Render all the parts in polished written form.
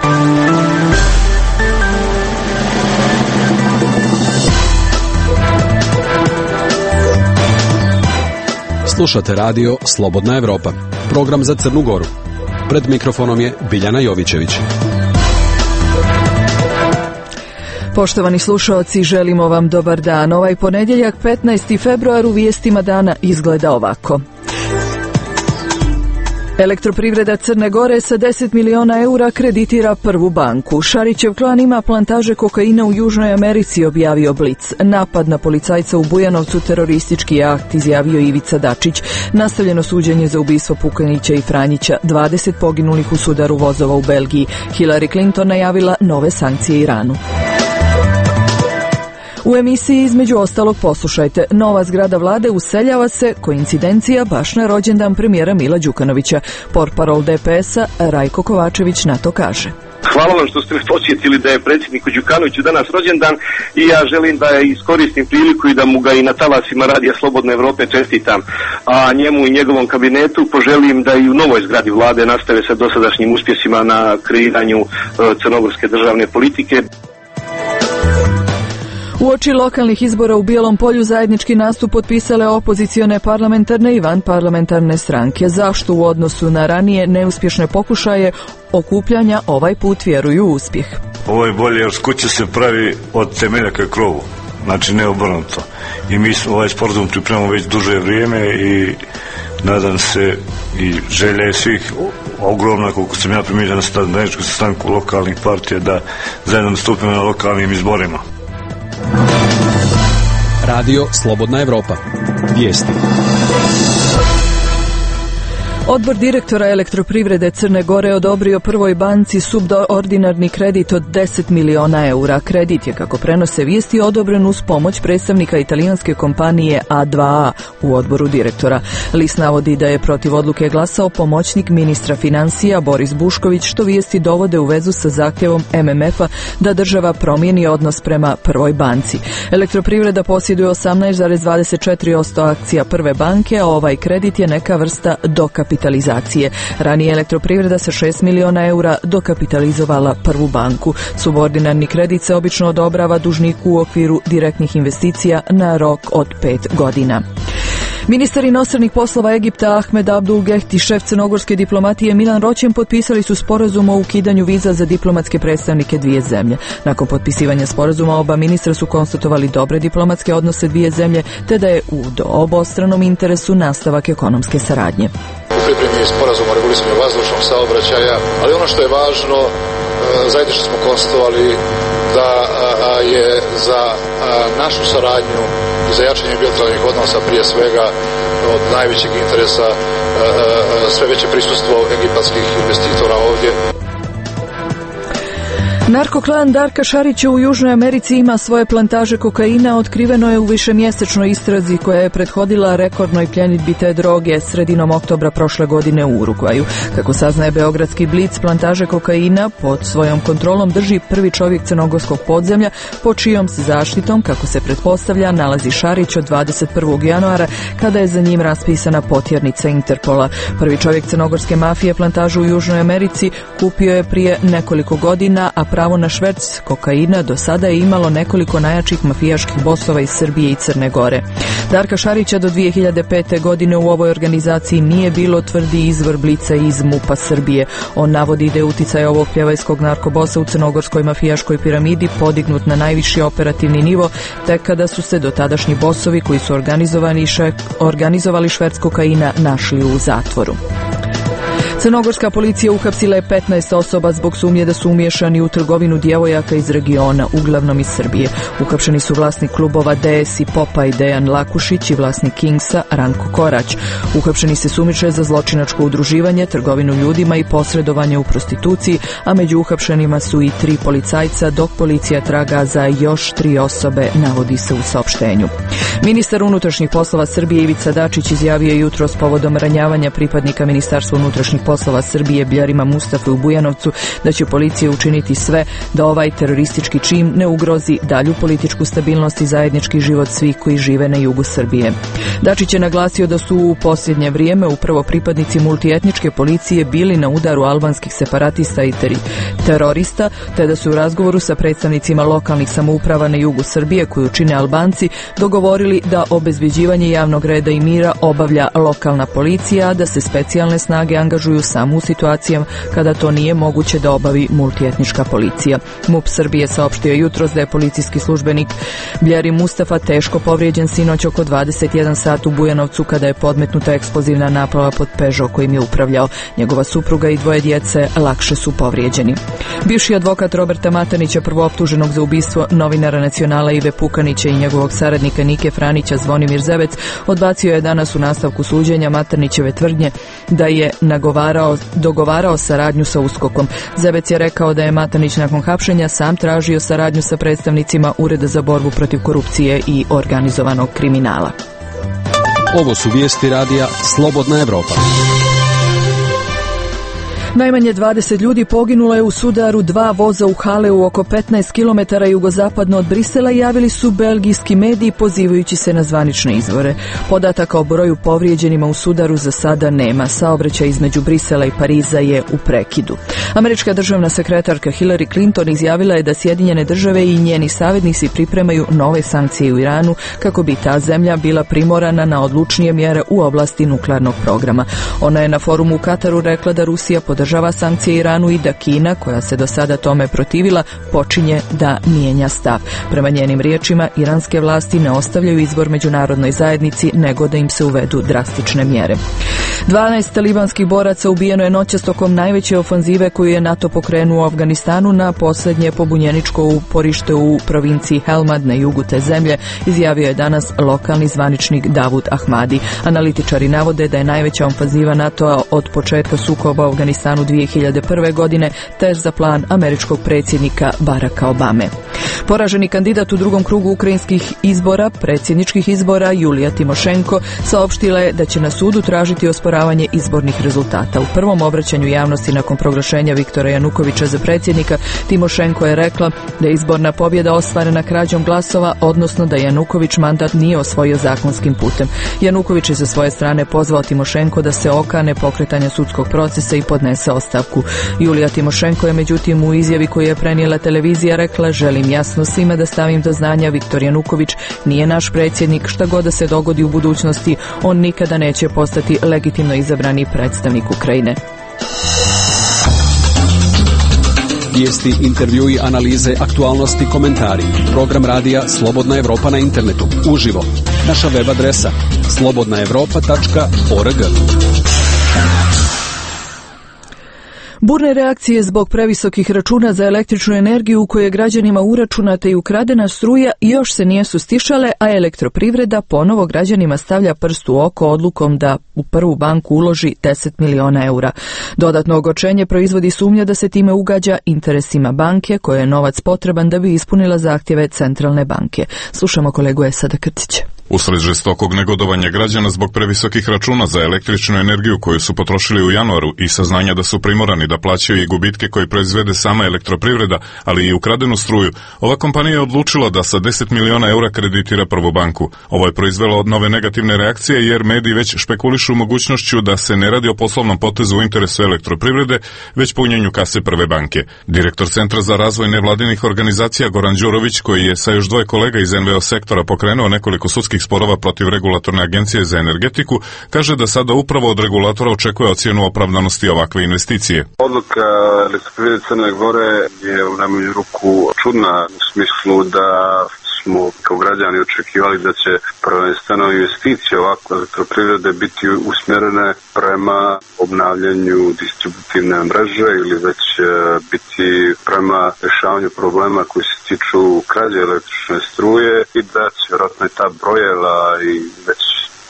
Slušate radio Slobodna Evropa, program za Crnu Goru. Pred mikrofonom je Biljana Jovićević. Poštovani slušaoci, želimo vam dobar dan. Ovaj ponedjeljak, 15. februar, u vijestima dana izgleda ovako. Elektroprivreda Crne Gore sa 10 miliona eura kreditira prvu banku. Šarićev klan ima plantaže kokaina u Južnoj Americi, objavio Blic. Napad na policajca u Bujanovcu, teroristički akt, izjavio Ivica Dačić. Nastavljeno suđenje za ubistvo Pukanića i Franjića, 20 poginulih u sudaru vozova u Belgiji. Hillary Clinton najavila nove sankcije Iranu. U emisiji između ostalog poslušajte: nova zgrada vlade useljava se, koincidencija baš na rođendan premijera Mila Đukanovića. Portparol DPS-a Rajko Kovačević na to kaže: Hvala vam što ste me podsjetili da je predsjedniku Đukanoviću danas rođendan i ja želim da iskoristim priliku i da mu ga i na talasima Radija Slobodne Evrope čestitam. A njemu i njegovom kabinetu poželim da i u novoj zgradi vlade nastave sa dosadašnjim uspjesima na kreiranju crnogorske državne politike. Uoči lokalnih izbora u Bijelom Polju zajednički nastup potpisale opozicione parlamentarne i vanparlamentarne stranke. Zašto u odnosu na ranije neuspješne pokušaje okupljanja ovaj put vjeruju u uspjeh? Ovo je bolje jer kuća se pravi od temelja ka krovu, znači ne obrnuto. I mi ovaj sporazum pripremamo već duže vrijeme i nadam se i želja je svih ogromna, koliko sam ja primijetio na zajedničku sastanku lokalnih partija, da zajedno nastupimo na lokalnim izborima. Radio Slobodna Evropa. Vijesti. Odbor direktora Elektroprivrede Crne Gore odobrio prvoj banci subordinarni kredit od 10 miliona eura. Kredit je, kako prenose vijesti, odobren uz pomoć predstavnika italijanske kompanije A2A u odboru direktora. List navodi da je protiv odluke glasao pomoćnik ministra financija Boris Bušković, što vijesti dovode u vezu sa zahtjevom MMF-a da država promijeni odnos prema prvoj banci. Elektroprivreda posjeduje 18,24% akcija prve banke, a ovaj kredit je neka vrsta dokapitalizacije. Ranije Elektroprivreda sa 6 miliona eura dokapitalizovala prvu banku. Subordinarni kredit se obično odobrava dužniku u okviru direktnih investicija na rok od 5 godina. Ministar inostranih poslova Egipta Ahmed Abdul Gehti i šef crnogorske diplomatije Milan Roćen potpisali su sporazum o ukidanju viza za diplomatske predstavnike dvije zemlje. Nakon potpisivanja sporazuma oba ministra su konstatovali dobre diplomatske odnose dvije zemlje, te da je u obostranom interesu nastavak ekonomske saradnje. Pripremi je sporazum o regulisanju vazdušnog saobraćaja, ali ono što je važno, zajedno što smo konstatovali da je za našu saradnju i za jačanje bilateralnih odnosa prije svega od najvećeg interesa sve veće prisustvo egipatskih investitora ovdje. Narkoklan Darka Šarića u Južnoj Americi ima svoje plantaže kokaina. Otkriveno je u višemjesečnoj istrazi koja je prethodila rekordnoj pljenidbi te droge sredinom oktobra prošle godine u Urugvaju. Kako saznaje beogradski Blic, plantaže kokaina pod svojom kontrolom drži prvi čovjek crnogorskog podzemlja, po čijom se zaštitom, kako se pretpostavlja, nalazi Šarić od 21. januara, kada je za njim raspisana potjernica Interpola. Prvi čovjek crnogorske mafije plantažu u Južnoj Americi kupio je prije nekoliko godina, a pravo na šverc kokaina do sada je imalo nekoliko najjačih mafijaških bosova iz Srbije i Crne Gore. Darka Šarića do 2005. godine u ovoj organizaciji nije bilo, tvrdi izvor Blica iz MUP-a Srbije. On navodi da je uticaj ovog pjevajskog narkobosa u crnogorskoj mafijaškoj piramidi podignut na najviši operativni nivo, tek kada su se dotadašnji bosovi koji su organizovali šverc kokaina našli u zatvoru. Crnogorska policija uhapsila je 15 osoba zbog sumnje da su umiješani u trgovinu djevojaka iz regiona, uglavnom iz Srbije. Uhapšeni su vlasnik klubova DS i Popa i Dejan Lakušić i vlasnik Kingsa Ranko Korać. Uhapšeni se sumnjiče za zločinačko udruživanje, trgovinu ljudima i posredovanje u prostituciji, a među uhapšenima su i 3 policajca, dok policija traga za još 3 osobe, navodi se u saopštenju. Ministar unutrašnjih poslova Srbije Ivica Dačić izjavio jutros povodom ranjavanja pripadnika Ministarstva unutrašnjih poslova poslova Srbije Blerima Mustafe u Bujanovcu da će policija učiniti sve da ovaj teroristički čin ne ugrozi dalju političku stabilnost i zajednički život svih koji žive na jugu Srbije. Dačić je naglasio da su u posljednje vrijeme upravo pripadnici multietničke policije bili na udaru albanskih separatista i terorista, te da su u razgovoru sa predstavnicima lokalnih samouprava na jugu Srbije koju čine Albanci dogovorili da obezbeđivanje javnog reda i mira obavlja lokalna policija, a da se specijalne snage angažuju samo u situacijama kada to nije moguće da obavi multietnička policija. MUP Srbije saopštio jutros da je policijski službenik Blerim Mustafa teško povrijeđen sinoć oko 21 sat u Bujanovcu kada je podmetnuta eksplozivna naprava pod Peugeot kojim je upravljao. Njegova supruga i dvoje djece lakše su povrijeđeni. Bivši advokat Roberta Maternića, prvooptuženog za ubistvo novinara Nacionala Ive Pukanića i njegovog saradnika Nike Franića, Zvonimir Zebec, odbacio je danas u nastavku suđenja Maternićeve tvrdnje da je dogovarao saradnju sa USKOK-om. Zebec je rekao da je Maternić nakon hapšenja sam tražio saradnju sa predstavnicima Ureda za borbu protiv korupcije i organizovanog kriminala. Ovo su vijesti radija Slobodna Evropa. Najmanje 20 ljudi poginulo je u sudaru dva voza u Haleu oko 15 km jugozapadno od Brisela, javili su belgijski mediji pozivajući se na zvanične izvore. Podataka o broju povrijeđenima u sudaru za sada nema. Saobraćaj između Brisela i Pariza je u prekidu. Američka državna sekretarka Hillary Clinton izjavila je da Sjedinjene države i njeni saveznici pripremaju nove sankcije u Iranu kako bi ta zemlja bila primorana na odlučnije mjere u oblasti nuklearnog programa. Ona je na forumu u Kataru rekla da Rusija podržava sankcije Iranu i da Kina, koja se do sada tome protivila, počinje da mijenja stav. Prema njenim riječima, iranske vlasti ne ostavljaju izbor međunarodnoj zajednici, nego da im se uvedu drastične mjere. 12 talibanskih boraca ubijeno je noćas tokom najveće ofanzive koju je NATO pokrenuo u Afganistanu na posljednje pobunjeničko uporište u provinciji Helmand na jugu te zemlje, izjavio je danas lokalni zvaničnik Davud Ahmadi. Analitičari navode da je najveća ofanziva NATO-a od početka sukoba u Afganistanu 2001. godine tež za plan američkog predsjednika Baracka Obame. Poraženi kandidat u drugom krugu ukrajinskih izbora, predsjedničkih izbora, Julija Timošenko, saopštila je da će na sudu tražiti osporavanje izbornih rezultata. U prvom obraćanju javnosti nakon proglašenja Viktora Janukovića za predsjednika, Timošenko je rekla da je izborna pobjeda ostvarena krađom glasova, odnosno da Januković mandat nije osvojio zakonskim putem. Januković je sa svoje strane pozvao Timošenko da se okane pokretanja sudskog procesa i podnese ostavku. Julija Timošenko je međutim u izjavi koju je prenijela televizija rekla: želim jasno svima da stavim do znanja, Viktor Januković nije naš predsjednik, šta god da se dogodi u budućnosti, on nikada neće postati legitimno izabrani predstavnik Ukrajine. Vijesti, intervjui, analize, aktualnosti, komentari. Program radija Slobodna Evropa na internetu. Uživo. Naša web adresa slobodnaevropa.org. Burne reakcije zbog previsokih računa za električnu energiju u kojoj je građanima uračunata i ukradena struja još se nisu stišale, a Elektroprivreda ponovo građanima stavlja prst u oko odlukom da u prvu banku uloži 10 miliona eura. Dodatno ogorčenje proizvodi sumnja da se time ugađa interesima banke, koja je novac potreban da bi ispunila zahtjeve centralne banke. Slušamo kolegu Esada Krtića. Usred žestokog negodovanja građana zbog previsokih računa za električnu energiju koju su potrošili u januaru i saznanja da su primorani da plaćaju i gubitke koje proizvede sama Elektroprivreda, ali i ukradenu struju, ova kompanija je odlučila da sa 10 miliona eura kreditira prvu banku. Ovo je proizvelo od nove negativne reakcije jer mediji već špekulišu mogućnošću da se ne radi o poslovnom potezu u interesu Elektroprivrede, već punjenju kase prve banke. Direktor Centra za razvoj nevladinih organizacija Goran Đurović, koji je sa još dvoje kolega iz NVO sektora pokrenuo nekoliko sudskih sporova protiv regulatorne agencije za energetiku, kaže da sada upravo od regulatora očekuje ocjenu opravdanosti ovakve investicije. Odluka Elektroprivrede Crne Gore je u najmanju ruku čudna u smislu da smo kao građani očekivali da će prvenstveno investicije ovakve Elektroprivrede biti usmjerene prema obnavljanju distributivne mreže ili već biti prema rješavanju problema koji se tiču krađe električne struje i da će vjerojatno i ta brojila i već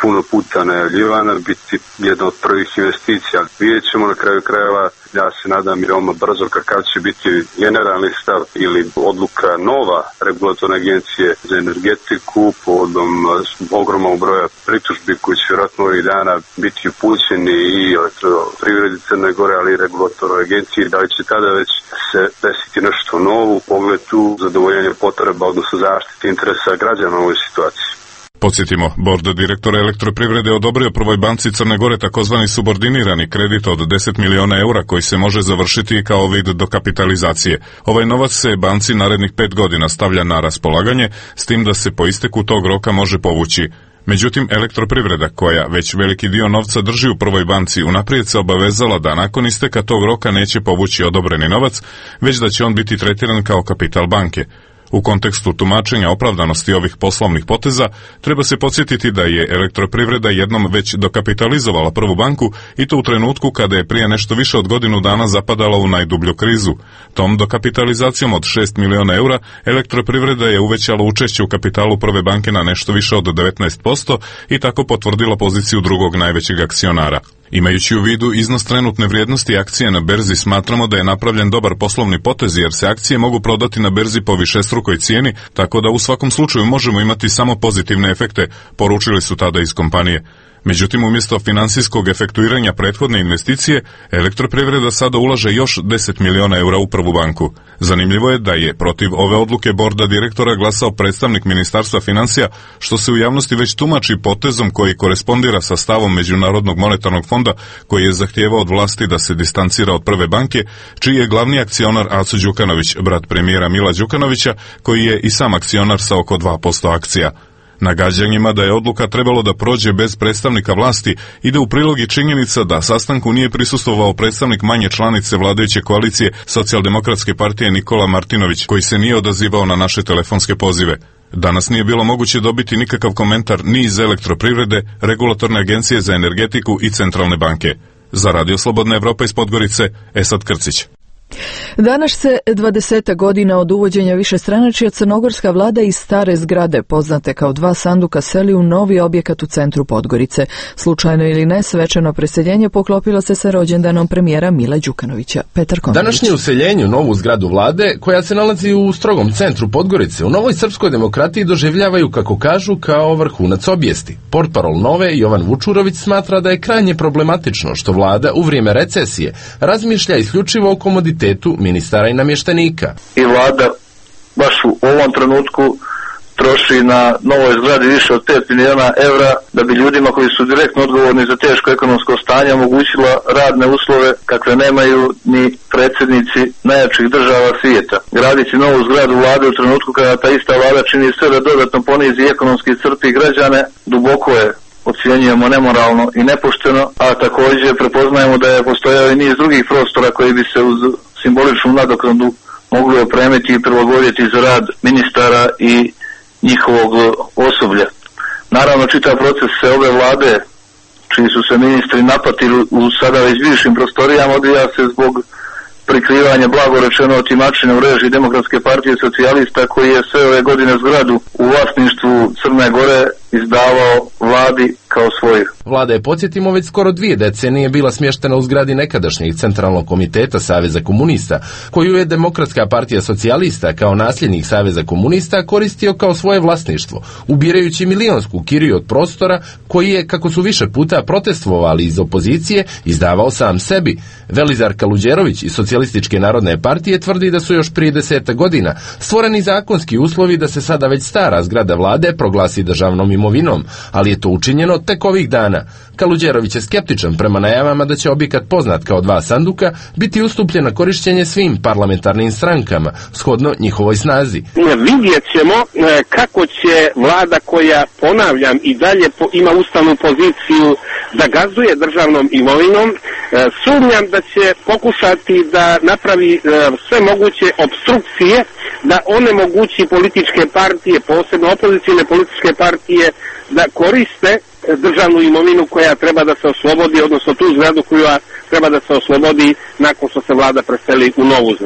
puno puta najavljivana, biti jedna od prvih investicija. Vidjet ćemo na kraju krajeva, ja se nadam i veoma brzo kakav će biti generalni stav ili odluka nova regulatorne agencije za energetiku povodom ogromnog broja pritužbi koji će vjerojatno ovih dana biti upućeni i elektroprivredi Crne Gore, ali i regulatornoj agenciji. Da li će tada već se desiti nešto novo u pogledu zadovoljenja potreba, odnosno zaštite interesa građana u ovoj situaciji? Podsjetimo, bord direktora elektroprivrede odobrio Prvoj banci Crne Gore takozvani subordinirani kredit od 10 miliona eura koji se može završiti kao vid dokapitalizacije. Ovaj novac se banci narednih 5 godina stavlja na raspolaganje, s tim da se po isteku tog roka može povući. Međutim, elektroprivreda, koja već veliki dio novca drži u Prvoj banci, unaprijed se obavezala da nakon isteka tog roka neće povući odobreni novac, već da će on biti tretiran kao kapital banke. U kontekstu tumačenja opravdanosti ovih poslovnih poteza, treba se podsjetiti da je elektroprivreda jednom već dokapitalizovala Prvu banku i to u trenutku kada je prije nešto više od godinu dana zapadala u najdublju krizu. Tom dokapitalizacijom od 6 miliona eura elektroprivreda je uvećala učešće u kapitalu Prve banke na nešto više od 19% i tako potvrdila poziciju drugog najvećeg akcionara. Imajući u vidu iznos trenutne vrijednosti akcije na berzi, smatramo da je napravljen dobar poslovni potez jer se akcije mogu prodati na berzi po višestrukoj cijeni, tako da u svakom slučaju možemo imati samo pozitivne efekte, poručili su tada iz kompanije. Međutim, umjesto finansijskog efektuiranja prethodne investicije, elektroprivreda sada ulaže još 10 miliona eura u Prvu banku. Zanimljivo je da je protiv ove odluke borda direktora glasao predstavnik Ministarstva financija, što se u javnosti već tumači potezom koji korespondira sa stavom Međunarodnog monetarnog fonda, koji je zahtijevao od vlasti da se distancira od Prve banke, čiji je glavni akcionar Aco Đukanović, brat premijera Mila Đukanovića, koji je i sam akcionar sa oko 2% akcija. Nagađanjima da je odluka trebalo da prođe bez predstavnika vlasti ide u prilog i činjenica da sastanku nije prisustvovao predstavnik manje članice vladajuće koalicije Socijaldemokratske partije Nikola Martinović, koji se nije odazivao na naše telefonske pozive. Danas nije bilo moguće dobiti nikakav komentar ni iz elektroprivrede, regulatorne agencije za energetiku i centralne banke. Za Radio Slobodna Evropa iz Podgorice, Esad Krcić. Danas se 20 godina od uvođenja višestranačja crnogorska vlada iz stare zgrade, poznate kao Dva sanduka, seli u novi objekat u centru Podgorice. Slučajno ili ne, svečano preseljenje poklopilo se sa rođendanom premijera Mila Đukanovića. Petar Konković. Današnje useljenje u novu zgradu vlade, koja se nalazi u strogom centru Podgorice, u Novoj srpskoj demokratiji doživljavaju, kako kažu, kao vrhunac obijesti. Portparol Nove, Jovan Vučurović, smatra da je krajnje problematično što vlada u vrijeme recesije razmišlja isključivo o komoditetu ministara i namještenika. I vlada baš u ovom trenutku troši na novoj zgradi više od 5 miliona eura da bi ljudima koji su direktno odgovorni za teško ekonomsko stanje omogućila radne uslove kakve nemaju ni predsjednici najjačih država svijeta. Gradići novu zgradu vlade u trenutku kada ta ista vlada čini sve da dodatno ponizi ekonomski crpi građane, duboko je ocjenjujemo nemoralno i nepošteno, a također prepoznajemo da je postojao i niz drugih prostora koji bi se uz simboličnu nadoknadu mogli opremiti i prilagoditi za rad ministara i njihovog osoblja. Naravno, čitav proces se ove vlade, čiji su se ministri napatili u sada već bivšim prostorijama, odvija se zbog prikrivanja, blago rečeno, otimačine u režiji Demokratske partije socijalista, koji je sve ove godine zgradu u vlasništvu Crne Gore izdavao vladi kao svoju. Vlada je, podsjetimo, već skoro 2 decenije bila smještena u zgradi nekadašnjeg Centralnog komiteta Saveza komunista, koju je Demokratska partija socijalista kao nasljednik Saveza komunista koristio kao svoje vlasništvo, ubirajući milionsku kiriju od prostora koji je, kako su više puta protestovali iz opozicije, izdavao sam sebi. Velizar Kaluđerović iz Socijalističke narodne partije tvrdi da su još prije 10 godina stvoreni zakonski uslovi da se sada već stara zgrada vlade proglasi državnom imovinom, ali je to učinjeno tek ovih dana. Kaluđerović je skeptičan prema najavama da će objekat poznat kao Dva sanduka biti ustupljen na korištenje svim parlamentarnim strankama, shodno njihovoj snazi. Vidjet ćemo kako će vlada, koja, ponavljam, i dalje ima ustavnu poziciju da gazduje državnom imovinom, sumnjam da će pokušati da napravi sve moguće opstrukcije, da onemogući političke partije, posebno opozicijne političke partije, da koriste državnu imovinu koja treba da se oslobodi, odnosno tu zgradu koja treba da se oslobodi nakon što se vlada preseli u novu zgradu.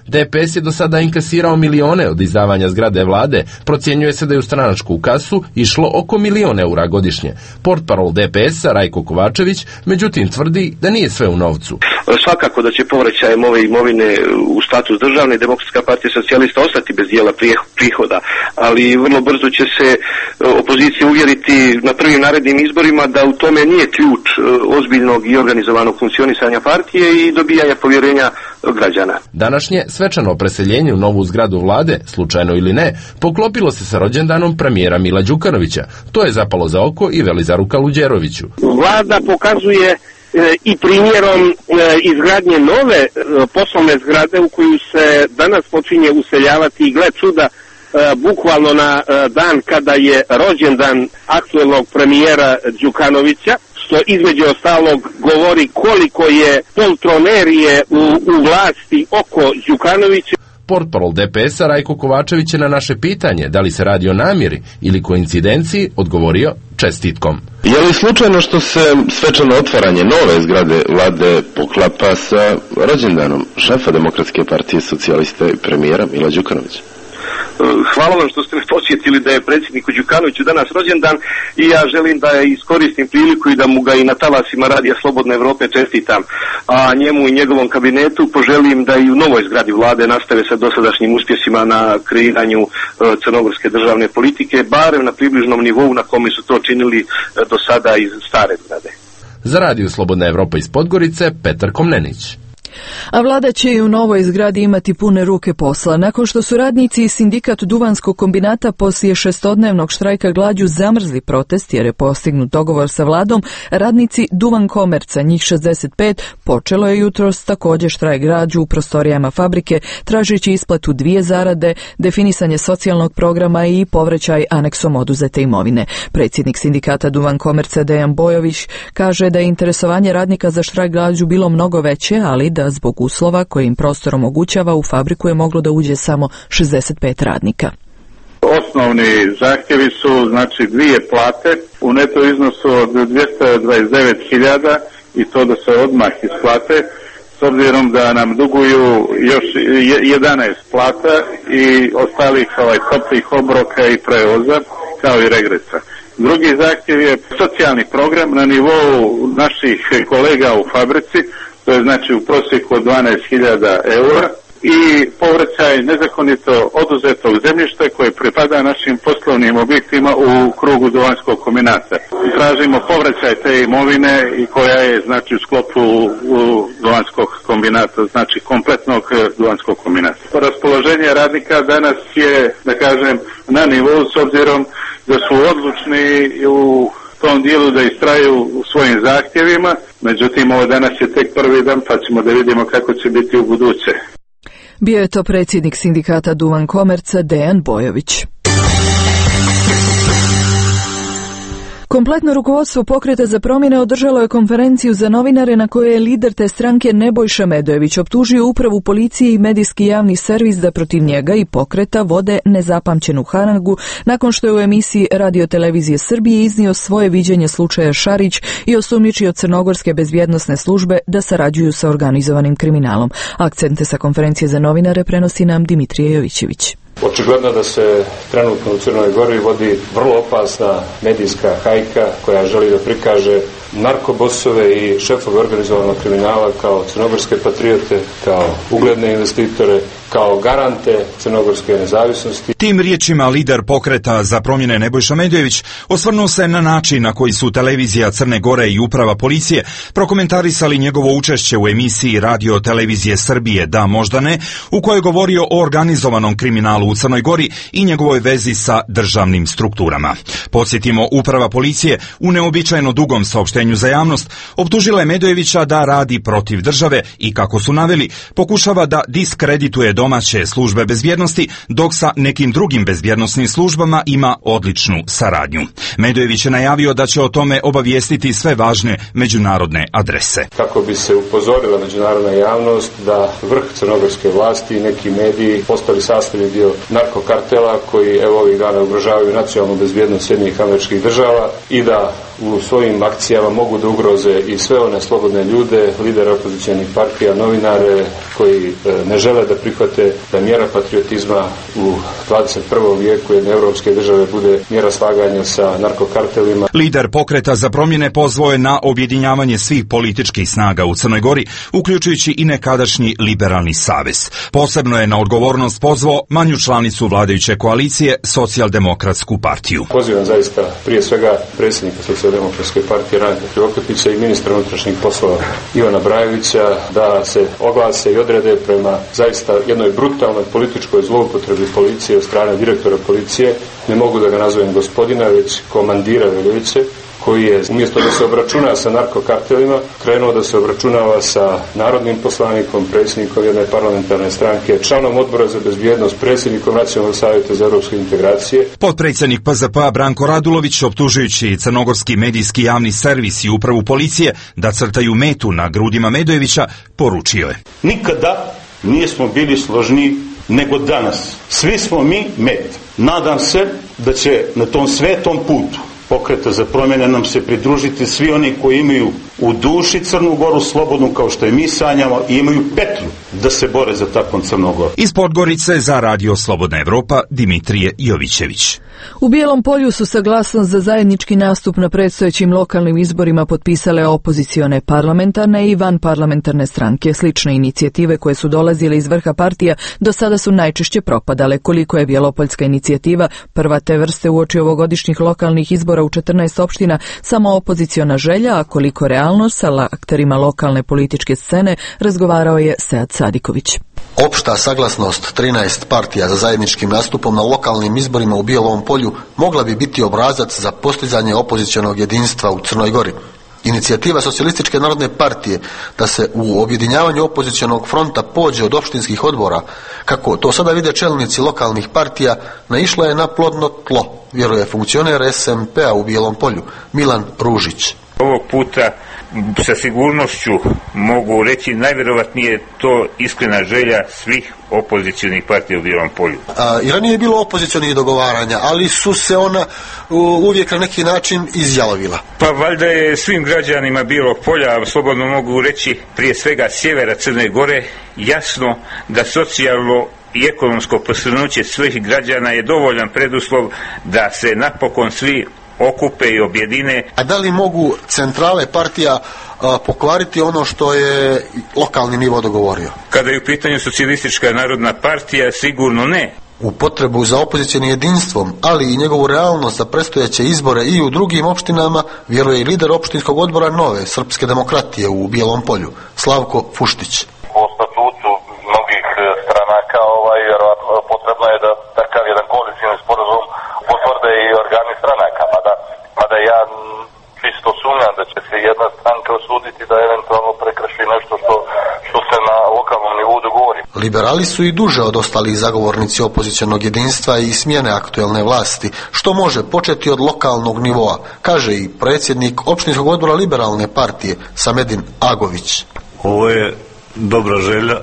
DPS je do sada inkasirao milione od izdavanja zgrade vlade, procjenjuje se da je u stranačku kasu išlo oko 1.000.000 eura godišnje. Portparol DPS-a Rajko Kovačević međutim tvrdi da nije sve u novcu. Svakako da će povraćajem ove imovine u status državne, Demokratska partija socijalista ostati bez dijela prihoda, ali vrlo brzo će se opozicija uvjeriti na prvim narednim izborima da u tome nije ključ ozbiljnog i organizovanog funkcionisanja partije i dobijanja povjerenja građana. Današnje svečano preseljenje u novu zgradu vlade, slučajno ili ne, poklopilo se sa rođendanom premijera Mila Đukanovića. To je zapalo za oko i Velizaru Kaluđeroviću. Vlada pokazuje i primjerom izgradnje nove poslovne zgrade u koju se danas počinje useljavati i gle čuda, bukvalno na dan kada je rođendan aktuelnog premijera Đukanovića, što između ostalog govori koliko je poltronerije u vlasti oko Đukanovića. Portparol DPS-a Rajko Kovačević je na naše pitanje da li se radi o namjeri ili koincidenciji odgovorio čestitkom. Je li slučajno što se svečano otvaranje nove zgrade vlade poklapa sa rođendanom šefa Demokratske partije socijalista i premijera Mila Đukanovića? Hvala vam što ste me podsjetili da je predsjedniku Đukanoviću danas rođendan i ja želim da iskoristim priliku i da mu ga i na talasima Radija Slobodne Evrope čestitam. A njemu i njegovom kabinetu poželim da i u novoj zgradi vlade nastave sa dosadašnjim uspjesima na kreiranju crnogorske državne politike, barem na približnom nivou na kome su to činili do sada iz stare zgrade. Za Radio Slobodna Evropa iz Podgorice, Petar Komnenić. A vlada će i u novoj zgradi imati pune ruke posla. Nakon što su radnici i sindikat Duvanskog kombinata poslije 6-dnevnog štrajka glađu zamrzli protest jer je postignut dogovor sa vladom, radnici Duvan Komerca, njih 65, počelo je jutros također štrajk glađu u prostorijama fabrike, tražeći isplatu 2 zarade, definisanje socijalnog programa i povraćaj aneksom oduzete imovine. Predsjednik sindikata Duvan Komerca Dejan Bojović kaže da je interesovanje radnika za štrajk glađu bilo mnogo veće, ali da zbog uslova koje im prostor omogućava u fabriku je moglo da uđe samo 65 radnika. Osnovni zahtjevi su znači 2 plate u neto iznosu od 229.000 i to da se odmah isplate, s obzirom da nam duguju još 11 plata i ostalih toplih obroka i prevoza kao i regresa. Drugi zahtjev je socijalni program na nivou naših kolega u fabrici, to je znači u prosjeku od 12.000 eura i povraćaj nezakonito oduzetog zemljišta koje pripada našim poslovnim objektima u krugu Duvanskog kombinata. Tražimo povraćaj te imovine i koja je znači u sklopu Duvanskog kombinata, znači kompletnog Duvanskog kombinata. Raspoloženje radnika danas je, da kažem, na nivou s obzirom da su odlučni u tom dijelu da istraju u svojim zahtjevima, međutim ovo danas je tek prvi dan pa ćemo da vidimo kako će biti u buduće. Bio je to predsjednik sindikata Duvan Komerca Dejan Bojović. Kompletno rukovodstvo Pokreta za promjene održalo je konferenciju za novinare na kojoj je lider te stranke Nebojša Medojević optužio upravu policije i medijski javni servis da protiv njega i Pokreta vode nezapamćenu haragu nakon što je u emisiji Radio-televizije Srbije iznio svoje viđenje slučaja Šarić i osumnjičio crnogorske bezbjednosne službe da sarađuju sa organizovanim kriminalom. Akcente sa konferencije za novinare prenosi nam Dimitrije Jovićević. Očigledno da se trenutno u Crnoj Gori vodi vrlo opasna medijska hajka koja želi da prikaže narkobosove i šefove organizovanog kriminala kao crnogorske patriote, kao ugledne investitore, kao garante crnogorske nezavisnosti. Tim riječima lider Pokreta za promjene Nebojša Medojević osvrnuo se na način na koji su televizija Crne Gore i uprava policije prokomentarisali njegovo učešće u emisiji Radio-televizije Srbije Da možda ne, u kojoj je govorio o organizovanom kriminalu u Crnoj Gori i njegovoj vezi sa državnim strukturama. Podsjetimo, uprava policije u neobičajno dugom saopštenju za javnost optužila je Medojevića da radi protiv države i, kako su naveli, pokušava da diskredituje domaće službe bezbjednosti, dok sa nekim drugim bezbjednosnim službama ima odličnu saradnju. Medojević je najavio da će o tome obavijestiti sve važne međunarodne adrese. Kako bi se upozorila međunarodna javnost da vrh crnogorske vlasti i neki mediji postali sastavni dio narkokartela koji ovih dana ugrožavaju nacionalnu bezbjednost Sjedinjenih Američkih Država i da u svojim akcijama mogu da ugroze i sve one slobodne ljude, lidere opozicionih partija, novinare koji ne žele da prihvate da mjera patriotizma u 21. vijeku jedne evropske države bude mjera slaganja sa narkokartelima. Lider Pokreta za promjene pozvao je na objedinjavanje svih političkih snaga u Crnoj Gori, uključujući i nekadašnji Liberalni savez. Posebno je na odgovornost pozvao manju članicu vladajuće koalicije, Socijaldemokratsku partiju. Pozivam zaista prije svega predsjednika Socijaldemokratske partije Ranka Krivokapića i ministra unutrašnjih poslova Ivana Brajevića da se oglase i odrede prema zaista jednoj brutalnoj političkoj zloupotrebi policije od strane direktora policije. Ne mogu da ga nazovem gospodina, već komandira Veljoviće, koji je umjesto da se obračuna sa narkokartelima, krenuo da se obračunava sa narodnim poslanikom, predsjednikom jedne parlamentarne stranke, članom odbora za bezbjednost, predsjednikom Nacionalnog savjeta za europske integracije. Potpredsjednik PZP-a Branko Radulović, optužujući crnogorski medijski javni servis i upravu policije da crtaju metu na grudima Medojevića, poručio je: nikada nismo bili složniji nego danas. Svi smo mi met. Nadam se da će na tom svetom putu Pokreta za promjene nam se pridružiti svi oni koji imaju u duši Crnu Goru slobodnu kao što je mi sanjamo i imaju petlju da se bore za takvom Crnu Goru. Iz Podgorice za Radio Slobodna Evropa, Dimitrije Jovićević. U Bijelom Polju su saglasnost za zajednički nastup na predstojećim lokalnim izborima potpisale opozicione parlamentarne i vanparlamentarne stranke. Slične inicijative koje su dolazile iz vrha partija do sada su najčešće propadale. Koliko je Bjelopoljska inicijativa prva te vrste uoči ovogodišnjih lokalnih izbora u 14 opština samo opoziciona želja, a koliko realnost sa akterima lokalne političke scene, razgovarao je Sead Sadiković. Opšta saglasnost 13 partija za zajedničkim nastupom na lokalnim izborima u Bijelom Polju mogla bi biti obrazac za postizanje opozicionog jedinstva u Crnoj Gori. Inicijativa Socijalističke narodne partije da se u objedinjavanju opozicionog fronta pođe od opštinskih odbora, kako to sada vide čelnici lokalnih partija, naišla je na plodno tlo, vjeruje funkcioner SMP-a u Bijelom Polju, Milan Ružić. Ovog puta sa sigurnošću mogu reći najvjerovatnije to iskrena želja svih opozicionih partija u Bijelom Polju. I ranije je bilo opozicionih dogovaranja, ali su se ona uvijek na neki način izjalovila. Pa valjda je svim građanima Bijelog Polja, slobodno mogu reći prije svega sjevera Crne Gore, jasno da socijalno i ekonomsko posrnuće svih građana je dovoljan preduslov da se napokon svi okupe i objedine. A da li mogu centrale partija pokvariti ono što je lokalni nivo dogovorio? Kada je u pitanju Socijalistička narodna partija, sigurno ne. U potrebu za opozicionim jedinstvom, ali i njegovu realnost za predstojeće izbore i u drugim opštinama, vjeruje i lider opštinskog odbora Nove srpske demokratije u Bijelom Polju, Slavko Fuštić. Po statutu mnogih stranaka potrebno je da takav jedan koalicioni sporazum potvrde i organi stranaka, mada ja čisto sumnjam da će se jedna stranka osuditi da eventualno prekrši nešto što se na lokalnom nivou dogovori. Liberali su i duže od ostalih zagovornici opozicionog jedinstva i smjene aktuelne vlasti, što može početi od lokalnog nivoa, kaže i predsjednik opštinskog odbora Liberalne partije Samedin Agović. Ovo je dobra želja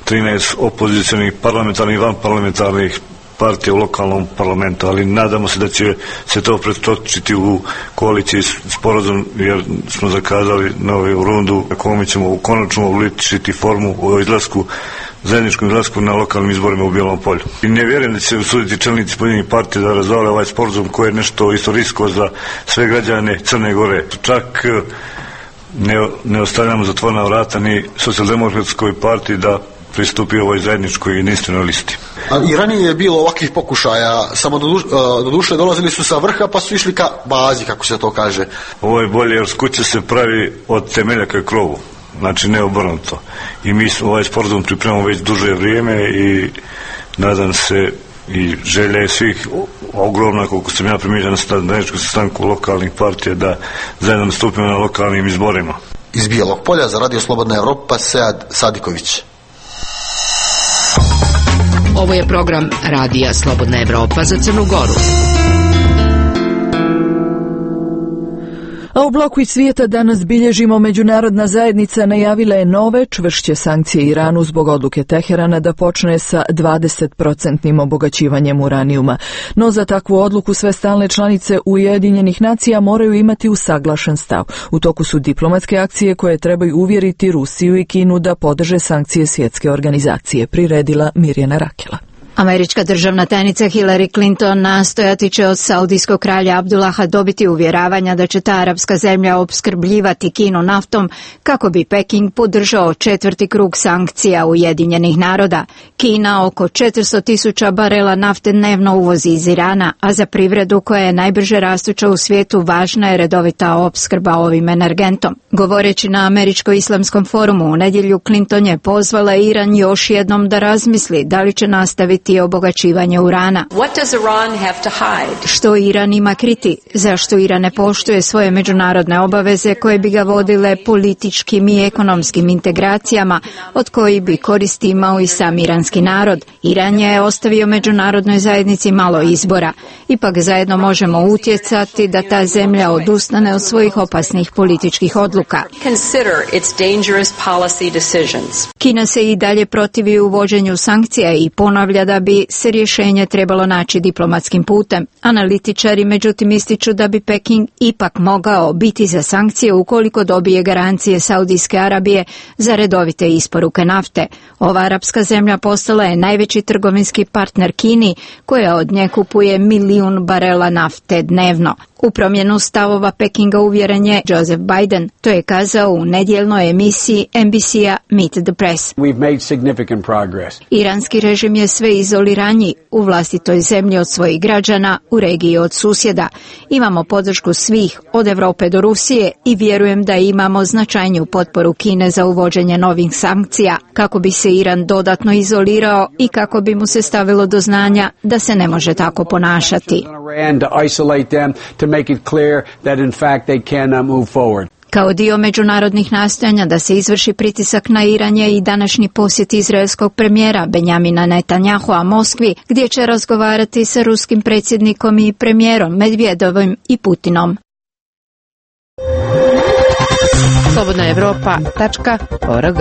13 opozicionih parlamentarnih i vanparlamentarnih partija u lokalnom parlamentu, ali nadamo se da će se to pretočiti u koaliciji sporazum, jer smo zakazali novu rundu na kome ćemo konačno obličiti formu o izlasku, zajedničkom izlasku na lokalnim izborima u Bijelom Polju. I ne vjerujem da će se usuditi čelnici pojedinih partija da razvale ovaj sporazum koji je nešto istorijsko za sve građane Crne Gore. Čak ne ostavljamo zatvorena vrata ni Socijaldemokratskoj partiji da pristupi ovoj zajedničkoj jedinstvenoj listi. I ranije je bilo ovakvih pokušaja, samo do duše dolazili su sa vrha pa su išli ka bazi, kako se to kaže. Ovo je bolje jer kuća se pravi od temeljaka krovu, znači ne obrnuto. I mi ovaj sporazum pripremamo već duže vrijeme i nadam se i želja je svih ogromna, koliko sam ja primijetio na zajedničku sastanku lokalnih partija, da zajedno nastupimo na lokalnim izborima. Iz Bijelog Polja za Radio Slobodna Evropa, Sead Sadiković. Ovo je program Radija Slobodna Evropa za Crnu Goru. A u bloku iz svijeta danas bilježimo međunarodna zajednica najavila je nove čvršće sankcije Iranu zbog odluke Teherana da počne sa 20% obogaćivanjem uranijuma. No za takvu odluku sve stalne članice Ujedinjenih nacija moraju imati usaglašen stav. U toku su diplomatske akcije koje trebaju uvjeriti Rusiju i Kinu da podrže sankcije svjetske organizacije, priredila Mirjana Rakela. Američka državna tajnica Hillary Clinton nastojati će od saudijskog kralja Abdullaha dobiti uvjeravanja da će ta arapska zemlja opskrbljivati Kinu naftom kako bi Peking podržao 4. krug sankcija Ujedinjenih naroda. Kina oko 400.000 barela nafte dnevno uvozi iz Irana, a za privredu koja je najbrže rastuća u svijetu važna je redovita opskrba ovim energentom. Govoreći na Američko-islamskom forumu u nedjelju, Clinton je pozvala Iran još jednom da razmisli da li će nastaviti obogaćivanje urana. Što Iran ima kriti? Zašto Iran ne poštuje svoje međunarodne obaveze koje bi ga vodile političkim i ekonomskim integracijama, od kojih bi koristi imao i sam iranski narod? Iran je ostavio međunarodnoj zajednici malo izbora. Ipak zajedno možemo utjecati da ta zemlja odustane od svojih opasnih političkih odluka. Kina se i dalje protivi uvođenju sankcija i ponavlja da bi se rješenje trebalo naći diplomatskim putem. Analitičari međutim ističu da bi Peking ipak mogao biti za sankcije ukoliko dobije garancije Saudijske Arabije za redovite isporuke nafte. Ova arapska zemlja postala je najveći trgovinski partner Kini, koja od nje kupuje 1 milijun barela nafte dnevno. U promjenu stavova Pekinga uvjeren je Joseph Biden. To je kazao u nedjeljnoj emisiji NBC-a Meet the Press. Iranski režim je sve izoliraniji u vlastitoj zemlji od svojih građana, u regiji od susjeda. Imamo podršku svih, od Europe do Rusije, i vjerujem da imamo značajniju potporu Kine za uvođenje novih sankcija, kako bi se Iran dodatno izolirao i kako bi mu se stavilo do znanja da se ne može tako ponašati. Kao dio međunarodnih nastojanja da se izvrši pritisak na Iran je i današnji posjet izraelskog premijera Benjamina Netanyahua Moskvi, gdje će razgovarati sa ruskim predsjednikom i premijerom Medvedovim i Putinom. slobodnaevropa.org.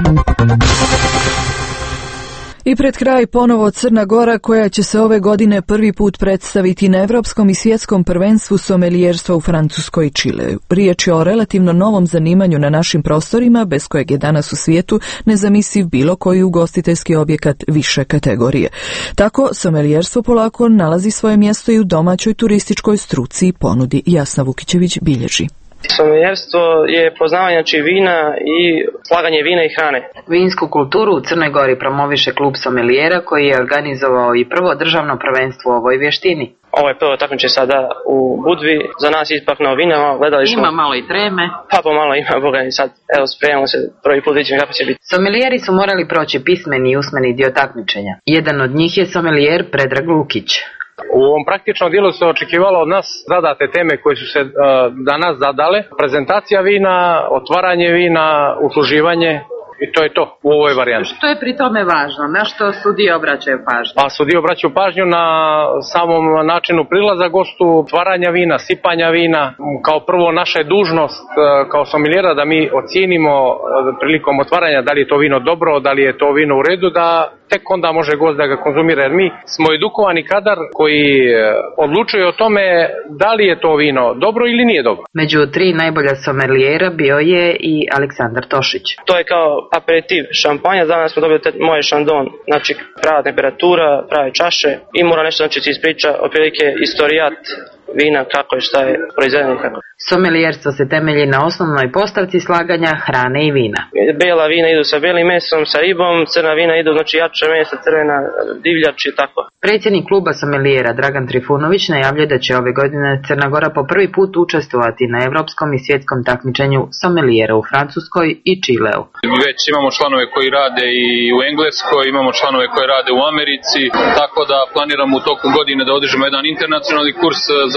I pred kraj ponovo Crna Gora, koja će se ove godine prvi put predstaviti na Evropskom i svjetskom prvenstvu somelijerstva u Francuskoj i Čileu. Riječ je o relativno novom zanimanju na našim prostorima, bez kojeg je danas u svijetu nezamisliv bilo koji ugostiteljski objekat više kategorije. Tako, somelijerstvo polako nalazi svoje mjesto i u domaćoj turističkoj struci i ponudi. Jasna Vukićević bilježi. Somelijerstvo je poznavanje vina i slaganje vina i hrane. Vinsku kulturu u Crnoj Gori promoviše klub somelijera koji je organizovao i prvo državno prvenstvo u ovoj vještini. Ovo je prvo takmičenje sada u Budvi, za nas ipak novina, gledali smo. Ima malo i treme. Pa pomalo ima, boga, i sad evo spremamo se, prvi put vidimo kako će biti. Somilijeri su morali proći pismeni i usmeni dio takmičenja. Jedan od njih je somelijer Predrag Lukić. U ovom praktičnom dijelu se očekivalo od nas zadate teme koje su se danas zadale. Prezentacija vina, otvaranje vina, usluživanje, i to je to u ovoj varijanti. Što je pri tome važno? Na što sudije obraćaju pažnju? Pa sudije obraćaju pažnju na samom načinu prilaza gostu, otvaranja vina, sipanja vina. Kao prvo naša je dužnost kao somilijera da mi ocijenimo prilikom otvaranja da li je to vino dobro, da li je to vino u redu, da tek onda može gost da ga konzumira, jer mi smo edukovani kadar koji odlučuje o tome da li je to vino dobro ili nije dobro. Među 3 najbolja somelijera bio je i Aleksandar Tošić. To je kao aperitiv šampanja, danas smo dobili moje šandon, znači prava temperatura, prave čaše i mora nešto znači se ispriča otprilike istorijat vina, kako je, šta je proizvedeno i kako. Somelijerstvo se temelji na osnovnoj postavci slaganja hrane i vina. Bela vina idu sa belim mesom, sa ribom, crna vina idu znači jače mesa, crvena, divljač i tako. Predsjednik kluba somelijera Dragan Trifunović najavljuje da će ove godine Crna Gora po prvi put učestvovati na evropskom i svjetskom takmičenju somelijera u Francuskoj i Čileu. Već imamo članove koji rade i u Engleskoj, imamo članove koji rade u Americi, tako da planiramo u toku godine da održimo jedan internacionalni kurs za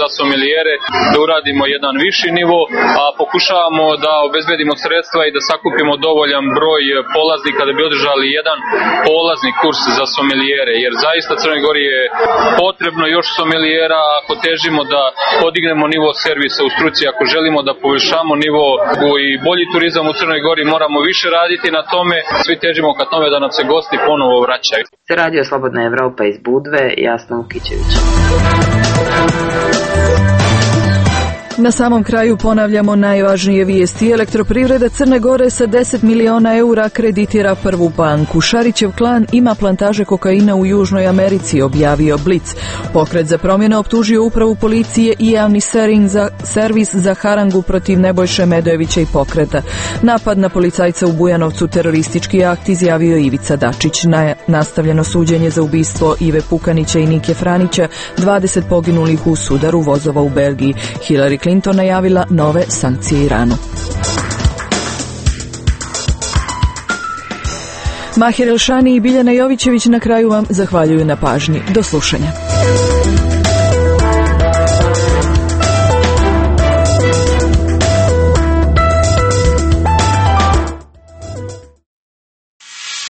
za sommelijere, da uradimo jedan viši nivo, a pokušavamo da obezbedimo sredstva i da sakupimo dovoljan broj polaznika da bi održali jedan polazni kurs za sommelijere, jer zaista Crnoj Gori je potrebno još sommelijera ako težimo da podignemo nivo servisa u struci, ako želimo da poboljšamo nivo i bolji turizam u Crnoj Gori, moramo više raditi na tome, svi težimo ka tome da nam se gosti ponovo vraćaju. Se Radio Slobodna Evropa iz Budve, Jasna Vukićević. Na samom kraju ponavljamo najvažnije vijesti. Elektroprivreda Crne Gore sa 10 miliona eura kreditira prvu banku. Šarićev klan ima plantaže kokaina u Južnoj Americi, objavio Blic. Pokret za promjene optužio upravu policije i javni servis za harangu protiv Nebojše Medojevića i pokreta. Napad na policajca u Bujanovcu teroristički akt, izjavio Ivica Dačić. Nastavljeno suđenje za ubistvo Ive Pukanića i Nike Franića, 20 poginulih u sudaru vozova u Belgiji. Hillary Clinton najavila nove sankcije Iranu. Mahir Elšani i Biljana Jovićević na kraju vam zahvaljuju na pažnji. Do slušanja.